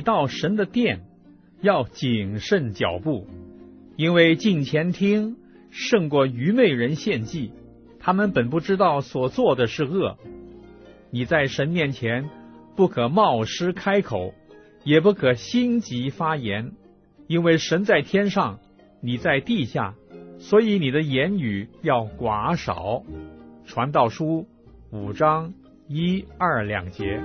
到神的殿，要谨慎脚步，因为近前听胜过愚昧人献祭，他们本不知道所做的是恶。你在神面前不可冒失开口，也不可心急发言，因为神在天上，你在地下，所以你的言语要寡少。传道书5章1、2、2节。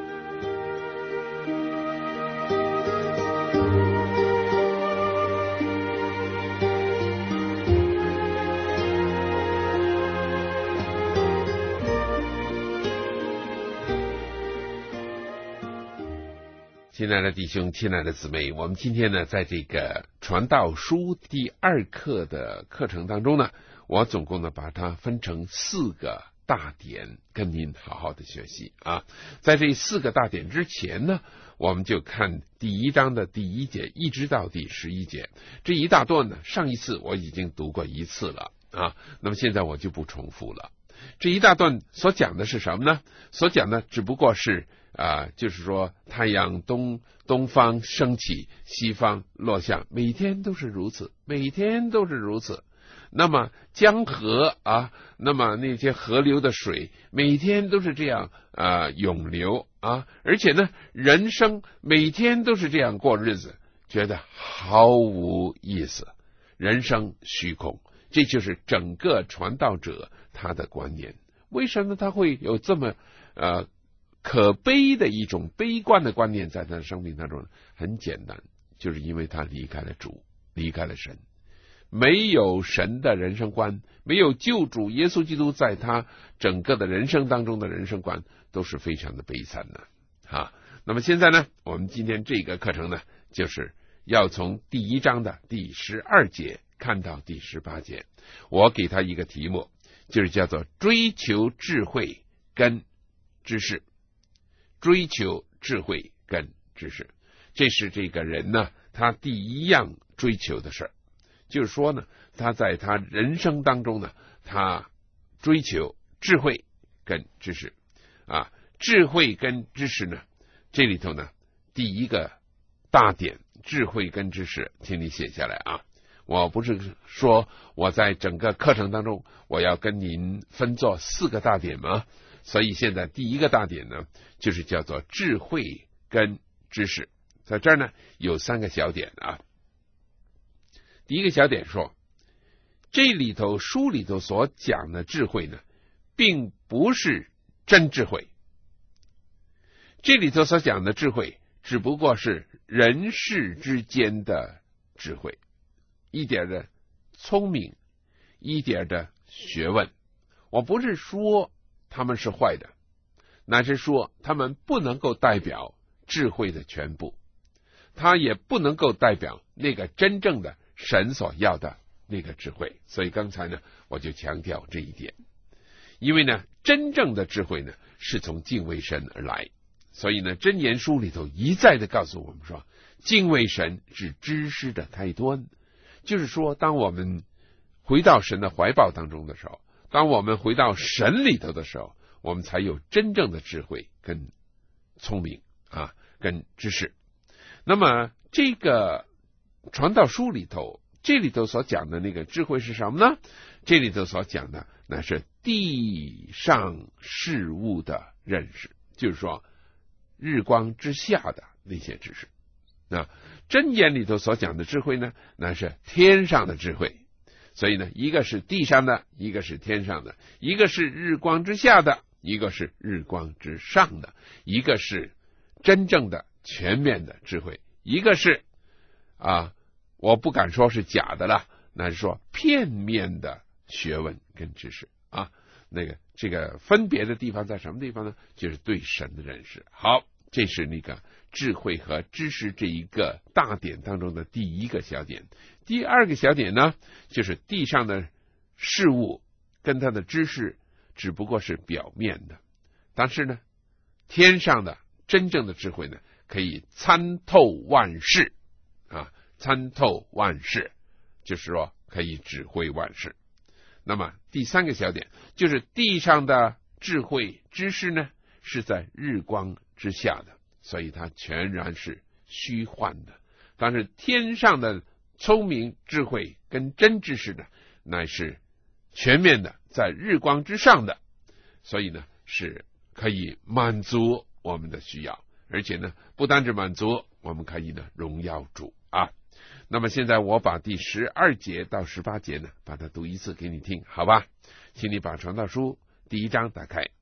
亲爱的弟兄，亲爱的姊妹，我们今天呢，在这个传道书第2课的课程当中呢，我总共呢把它分成4个大点，跟您好好的学习啊。在这4个大点之前呢，我们就看第1章的第1节一直到第11节，这一大段呢，上一次我已经读过1次了啊，那么现在我就不重复了。这一大段所讲的是什么呢？所讲的只不过是就是说太阳东方升起，西方落下，每天都是如此，每天都是如此。那么江河啊，那么那些河流的水每天都是这样涌流啊，而且呢，人生每天都是这样过日子，觉得毫无意思，人生虚空。这就是整个传道者他的观念。为什么他会有这么可悲的一种悲观的观念在他的生命当中？很简单，就是因为他离开了主，离开了神，没有神的人生观，没有救主耶稣基督在他整个的人生当中的人生观，都是非常的悲惨的啊。那么现在呢，我们今天这个课程呢，就是要从第1章的第12节看到第18节。我给他一个题目，就是叫做追求智慧跟知识。追求智慧跟知识，这是这个人呢，他第1样追求的事儿。就是说呢，他在他人生当中呢，他追求智慧跟知识啊。智慧跟知识呢，这里头呢，第1个大点，智慧跟知识，请你写下来啊。我不是说我在整个课程当中我要跟您分作4个大点吗？所以现在第1个大点呢，就是叫做智慧跟知识。在这儿呢，有3个小点啊。第1个小点说，这里头书里头所讲的智慧呢，并不是真智慧。这里头所讲的智慧，只不过是人世之间的智慧，一点的聪明，一点的学问。我不是说他们是坏的，乃是说他们不能够代表智慧的全部，他也不能够代表那个真正的神所要的那个智慧。所以刚才呢，我就强调这一点。因为呢，真正的智慧呢，是从敬畏神而来。所以呢，箴言书里头一再的告诉我们说，敬畏神是知识的开端。就是说，当我们回到神的怀抱当中的时候，当我们回到神里头的时候，我们才有真正的智慧跟聪明啊，跟知识。那么这个传道书里头，这里头所讲的那个智慧是什么呢？这里头所讲的那是地上事物的认识，就是说日光之下的那些知识。那箴言里头所讲的智慧呢，那是天上的智慧。所以呢，一个是地上的，一个是天上的，一个是日光之下的，一个是日光之上的，一个是真正的全面的智慧，一个是我不敢说是假的了，那是说片面的学问跟知识啊。这个分别的地方在什么地方呢？就是对神的认识。好，这是那个智慧和知识这一个大点当中的第1个小点。第2个小点呢，就是地上的事物跟它的知识只不过是表面的，但是呢，天上的真正的智慧呢，可以参透万事啊，参透万事，就是说可以指挥万事。那么第3个小点，就是地上的智慧知识呢，是在日光之下的，所以它全然是虚幻的。但是天上的聪明智慧跟真知识呢，乃是全面的，在日光之上的，所以呢是可以满足我们的需要，而且呢不单只满足，我们可以呢荣耀主啊。那么现在我把第12节到18节呢，把它读一次给你听，好吧？请你把传道书第1章打开。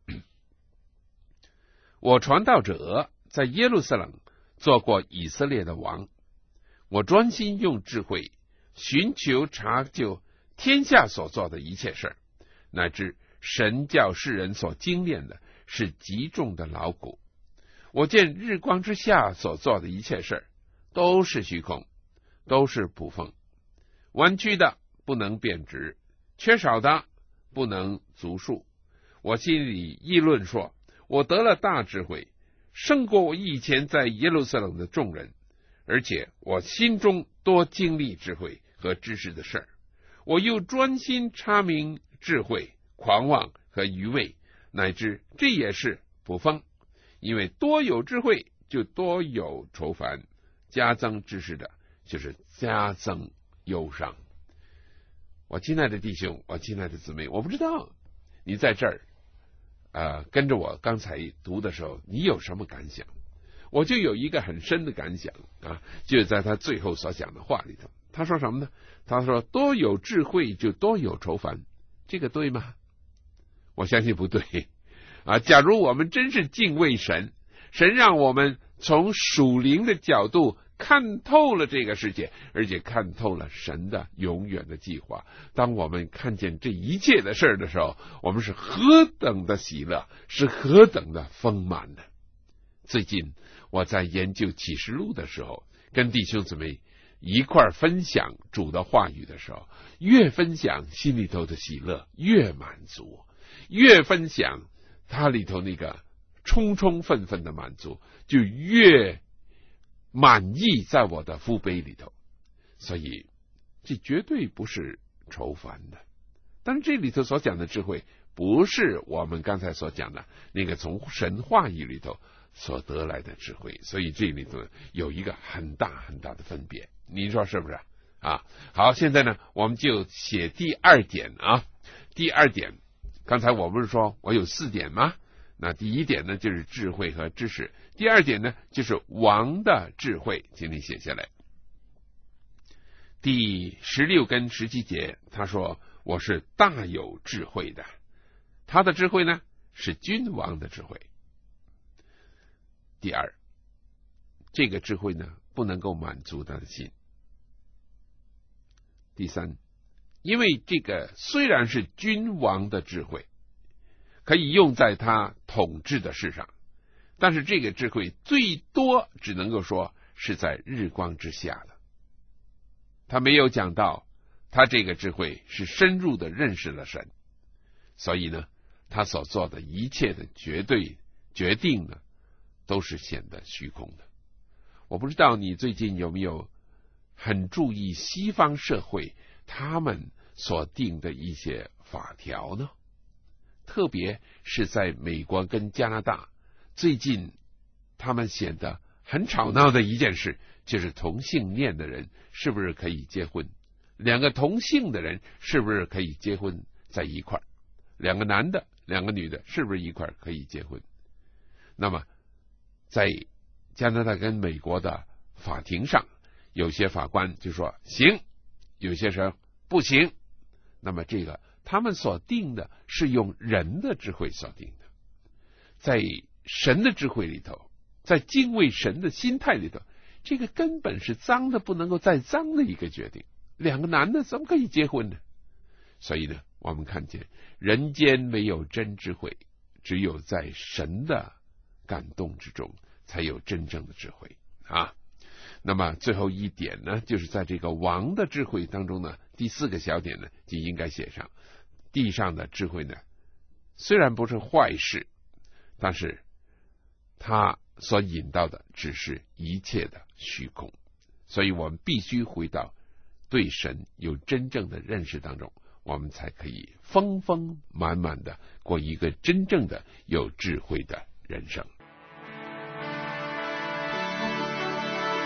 我传道者在耶路撒冷做过以色列的王，我专心用智慧寻求查究天下所做的一切事，乃至神教世人所精炼的是极重的劳苦。我见日光之下所做的一切事都是虚空，都是捕风，弯曲的不能变直，缺少的不能足数。我心里议论说，我得了大智慧，胜过我以前在耶路撒冷的众人，而且我心中多经历智慧和知识的事。我又专心查明智慧、狂妄和愚昧，乃至这也是捕风。因为多有智慧就多有愁烦，加增知识的就是加增忧伤。我亲爱的弟兄，我亲爱的姊妹，我不知道你在这儿跟着我刚才读的时候你有什么感想。我就有一个很深的感想啊，就是在他最后所讲的话里头，他说什么呢？他说多有智慧就多有愁烦，这个对吗？我相信不对啊。假如我们真是敬畏神，神让我们从属灵的角度看透了这个世界，而且看透了神的永远的计划，当我们看见这一切的事的时候，我们是何等的喜乐，是何等的丰满的。最近我在研究启示录的时候，跟弟兄姊妹一块分享主的话语的时候，越分享心里头的喜乐越满足，越分享它里头那个充充分分的满足就越满意在我的腹杯里头。所以这绝对不是愁烦的。但是这里头所讲的智慧不是我们刚才所讲的那个从神话语里头所得来的智慧，所以这里头有一个很大很大的分别，您说是不是啊？好，现在呢我们就写第2点啊。第2点，刚才我不是说我有4点吗？那第1点呢就是智慧和知识，第2点呢就是王的智慧，请你写下来。第16跟17节他说我是大有智慧的，他的智慧呢是君王的智慧。第2，这个智慧呢不能够满足他的心。第3，因为这个虽然是君王的智慧，可以用在他统治的事上，但是这个智慧最多只能够说是在日光之下的。他没有讲到他这个智慧是深入的认识了神，所以呢他所做的一切的绝对决定呢都是显得虚空的。我不知道你最近有没有很注意西方社会他们所定的一些法条呢？特别是在美国跟加拿大，最近他们显得很吵闹的一件事，就是同性恋的人是不是可以结婚，2个同性的人是不是可以结婚在一块，2个男的2个女的是不是一块可以结婚。那么在加拿大跟美国的法庭上，有些法官就说行，有些说不行。那么这个他们所定的是用人的智慧所定的，在神的智慧里头，在敬畏神的心态里头，这个根本是脏的不能够再脏的一个决定，2个男的怎么可以结婚呢？所以呢我们看见人间没有真智慧，只有在神的感动之中才有真正的智慧啊。那么最后一点呢，就是在这个王的智慧当中呢，第4个小点呢就应该写上，地上的智慧呢虽然不是坏事，但是它所引到的只是一切的虚空。所以我们必须回到对神有真正的认识当中，我们才可以丰丰满满的过一个真正的有智慧的人生。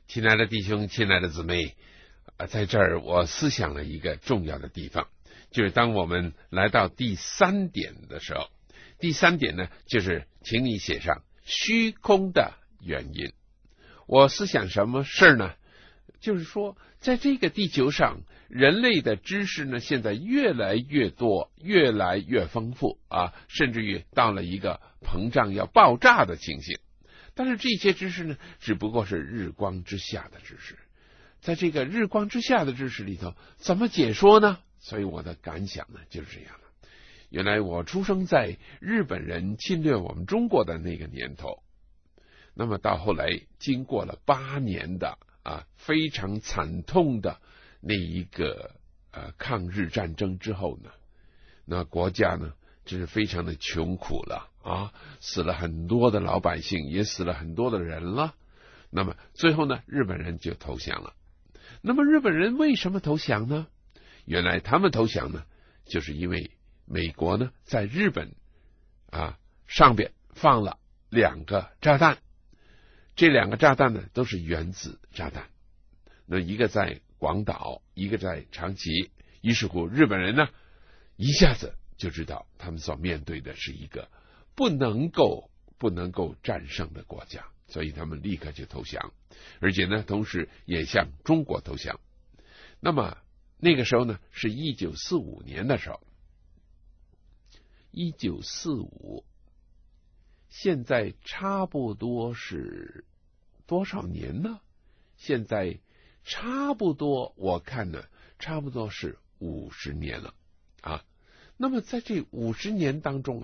亲爱的弟兄，亲爱的姊妹，在这儿我思想了一个重要的地方，就是当我们来到第3点的时候，第3点呢，就是请你写上虚空的原因。我思想什么事呢？就是说，在这个地球上，人类的知识呢，现在越来越多，越来越丰富啊，甚至于到了一个膨胀要爆炸的情形。但是这些知识呢，只不过是日光之下的知识。在这个日光之下的知识里头，怎么解说呢？所以我的感想呢，就是这样的。原来我出生在日本人侵略我们中国的那个年头，那么到后来经过了8年的非常惨痛的那一个抗日战争之后呢，那国家呢真是非常的穷苦了啊，死了很多的老百姓，也死了很多的人了。那么最后呢，日本人就投降了。那么日本人为什么投降呢？原来他们投降呢，就是因为美国呢在日本上边放了2个炸弹，这2个炸弹呢都是原子炸弹。那一个在广岛，一个在长崎。于是乎，日本人呢一下子就知道他们所面对的是一个不能够战胜的国家，所以他们立刻就投降，而且呢，同时也向中国投降。那么那个时候呢，是1945年的时候。1945，现在差不多是多少年呢？现在差不多，我看呢，差不多是50年了啊。那么在这50年当中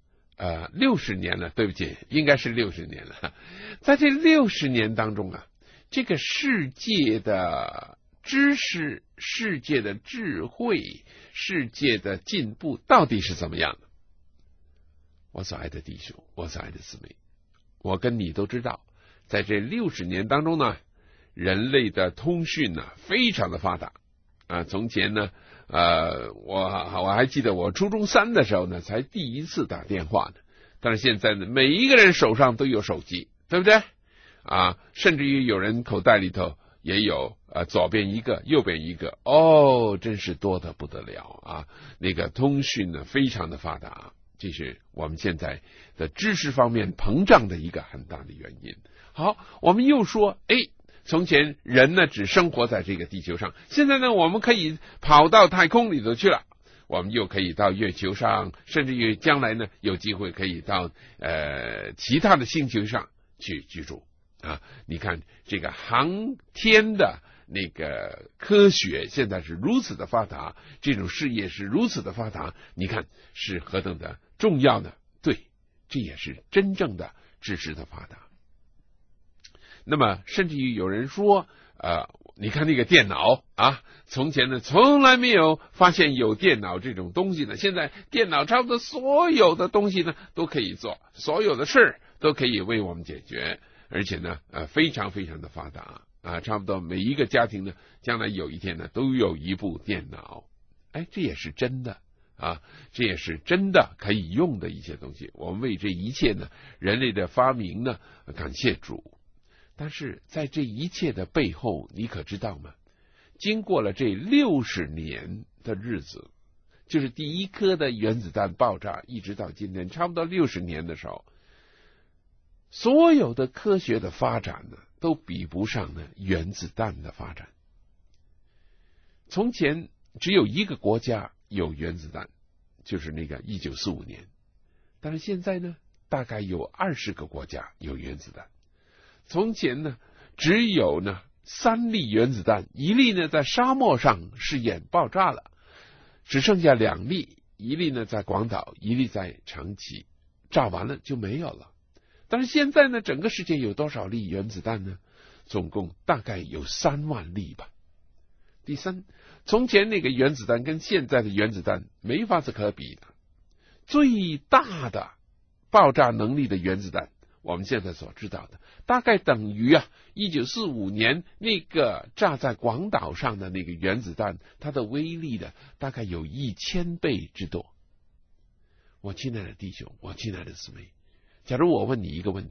60年了，对不起，应该是60年了。在这60年当中这个世界的知识、世界的智慧、世界的进步到底是怎么样的？我所爱的弟兄，我所爱的姊妹，我跟你都知道，在这60年当中呢，人类的通讯非常的发达从前呢我还记得我初中3的时候呢，才第一次打电话呢。但是现在呢，每一个人手上都有手机，对不对甚至于有人口袋里头也有左边一个，右边一个，真是多得不得了那个通讯呢非常的发达，这是我们现在的知识方面膨胀的一个很大的原因。好，我们又说从前人呢只生活在这个地球上，现在呢我们可以跑到太空里头去了，我们又可以到月球上，甚至于将来呢有机会可以到其他的星球上去居住你看这个航天的那个科学现在是如此的发达，这种事业是如此的发达，你看是何等的重要呢？对，这也是真正的知识的发达。那么甚至于有人说你看那个电脑从前呢从来没有发现有电脑这种东西呢，现在电脑差不多所有的东西呢都可以做，所有的事都可以为我们解决，而且呢非常非常的发达差不多每一个家庭呢将来有一天呢都有一部电脑。这也是真的这也是真的可以用的一些东西。我们为这一切呢人类的发明呢感谢主。但是在这一切的背后，你可知道吗？经过了这60年的日子，就是第一颗的原子弹爆炸一直到今天差不多60年的时候，所有的科学的发展呢都比不上呢原子弹的发展。从前只有一个国家有原子弹，就是那个1945年，但是现在呢大概有20个国家有原子弹。从前呢只有呢3粒原子弹，一粒呢在沙漠上试验爆炸了，只剩下2粒，一粒呢在广岛，一粒在长崎，炸完了就没有了。但是现在呢整个世界有多少粒原子弹呢？总共大概有3万粒吧。第三，从前那个原子弹跟现在的原子弹没法子可比的。最大的爆炸能力的原子弹，我们现在所知道的大概等于1945年那个炸在广岛上的那个原子弹，它的威力的大概有1000倍之多。我亲爱的弟兄，我亲爱的姊妹，假如我问你一个问题，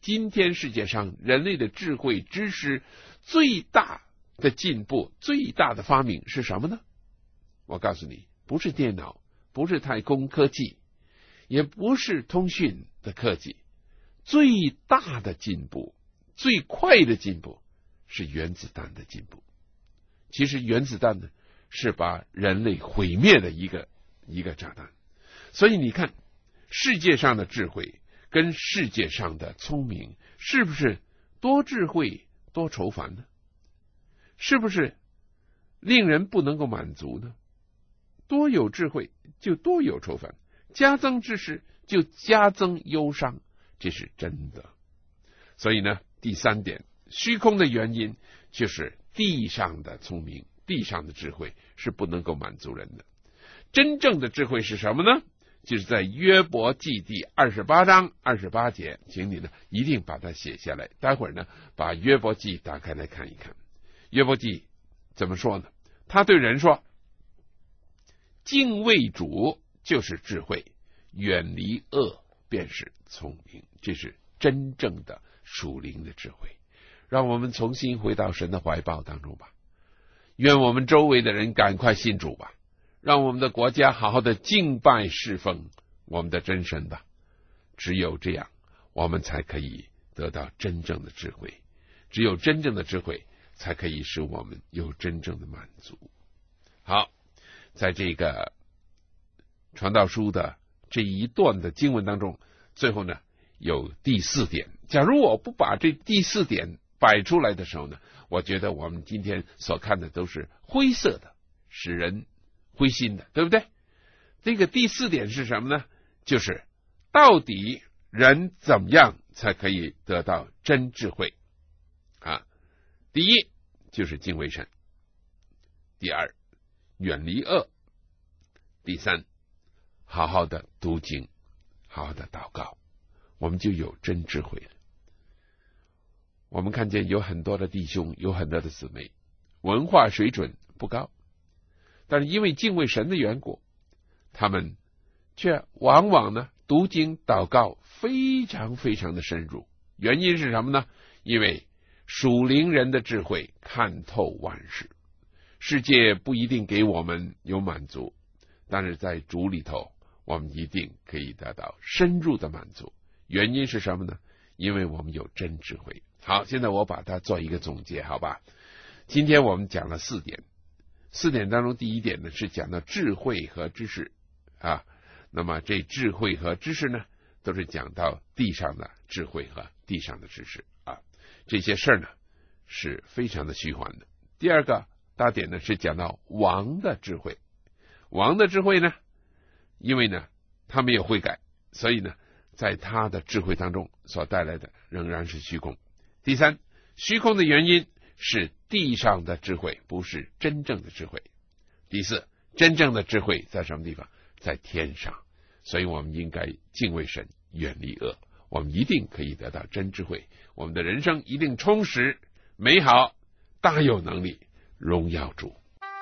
今天世界上人类的智慧知识最大的进步，最大的发明是什么呢？我告诉你，不是电脑，不是太空科技，也不是通讯的科技，最大的进步，最快的进步是原子弹的进步。其实原子弹呢，是把人类毁灭的一个炸弹。所以你看，世界上的智慧跟世界上的聪明，是不是多智慧多愁烦呢？是不是令人不能够满足呢？多有智慧就多有愁烦，加增知识就加增忧伤，这是真的。所以呢，第三点，虚空的原因就是地上的聪明，地上的智慧是不能够满足人的。真正的智慧是什么呢？就是在约伯记第28章28节，请你呢一定把它写下来。待会儿呢，把约伯记打开来看一看。约伯记怎么说呢？他对人说：敬畏主就是智慧，远离恶便是聪明。这是真正的属灵的智慧。让我们重新回到神的怀抱当中吧。愿我们周围的人赶快信主吧。让我们的国家好好的敬拜侍奉我们的真神吧。只有这样，我们才可以得到真正的智慧。只有真正的智慧，才可以使我们有真正的满足。好，在这个传道书的这一段的经文当中，最后呢有第4点。假如我不把这第4点摆出来的时候呢，我觉得我们今天所看的都是灰色的，使人灰心的，对不对？这个第4点是什么呢？就是到底人怎么样才可以得到真智慧啊？第一就是敬畏神，第2远离恶，第3好好的读经，好好的祷告，我们就有真智慧了。我们看见有很多的弟兄，有很多的姊妹，文化水准不高，但是因为敬畏神的缘故，他们却往往呢读经祷告非常非常的深入。原因是什么呢？因为属灵人的智慧看透万事。世界不一定给我们有满足，但是在主里头，我们一定可以得到深入的满足。原因是什么呢？因为我们有真智慧。好，现在我把它做一个总结，好吧？今天我们讲了4点，4点当中第1点呢是讲到智慧和知识啊。那么这智慧和知识呢，都是讲到地上的智慧和地上的知识啊。这些事儿呢是非常的虚幻的。第2个大点呢是讲到王的智慧。王的智慧呢，因为呢他没有悔改，所以呢在他的智慧当中所带来的仍然是虚空。第3，虚空的原因是地上的智慧，不是真正的智慧。第4，真正的智慧在什么地方？在天上。所以我们应该敬畏神，远离恶，我们一定可以得到真智慧，我们的人生一定充实美好，大有能力，荣耀主。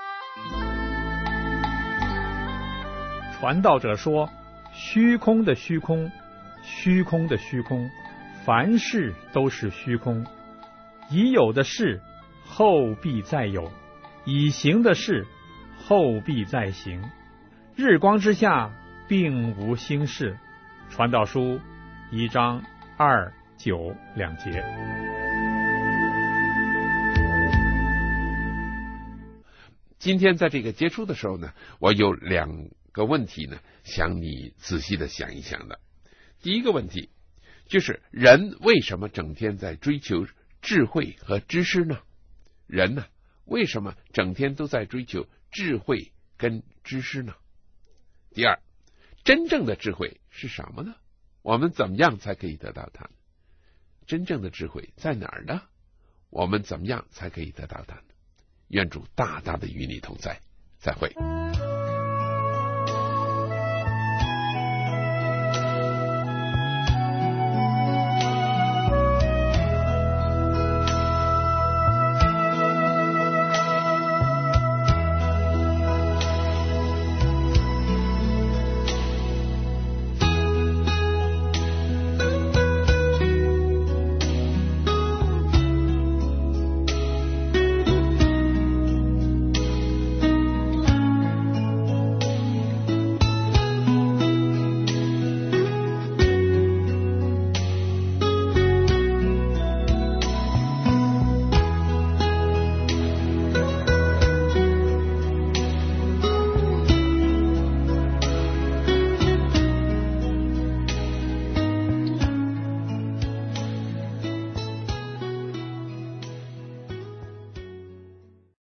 传道者说，虚空的虚空，虚空的虚空，凡事都是虚空。已有的事后必再有，已行的事后必再行。日光之下并无新事。传道书1章2、9两节。 今天在这个结束的时候呢，我有2个问题呢，想你仔细的想一想的。第一个问题就是人为什么整天在追求智慧和知识呢？人呢，为什么整天都在追求智慧跟知识呢？第2，真正的智慧是什么呢？我们怎么样才可以得到它呢？真正的智慧在哪儿呢？我们怎么样才可以得到它呢？愿主大大的与你同在。再会。